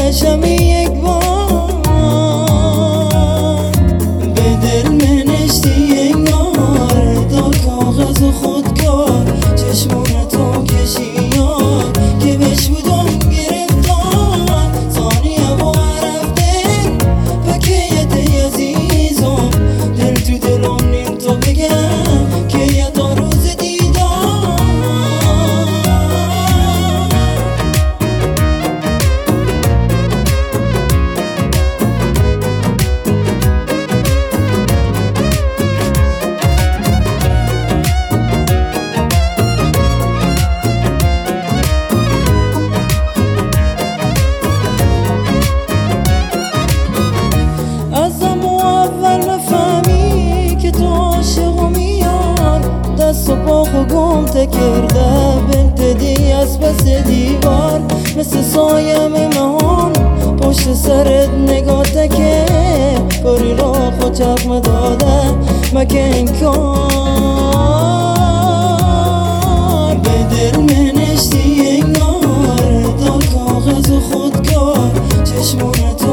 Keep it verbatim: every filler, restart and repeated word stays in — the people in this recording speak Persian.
بکشم یک بار، به دل منشتی انگار تا کاغذ و خودکار، چشمون تو کشیار که بهش بودم گرفتار، ثانیه و رفتن بکیت عزیزم، دل تو دلم نیم تو بگم که یه تا روز دیدار. دست و پا خو گم کرده بنت دی از پس دیوار، مثل سایه میمون پشت سرت نگاه تکه، کاری را خود چپ داده مکه انکار، به دل منشتی انگار تا کاغذ و خودکار، چشمونت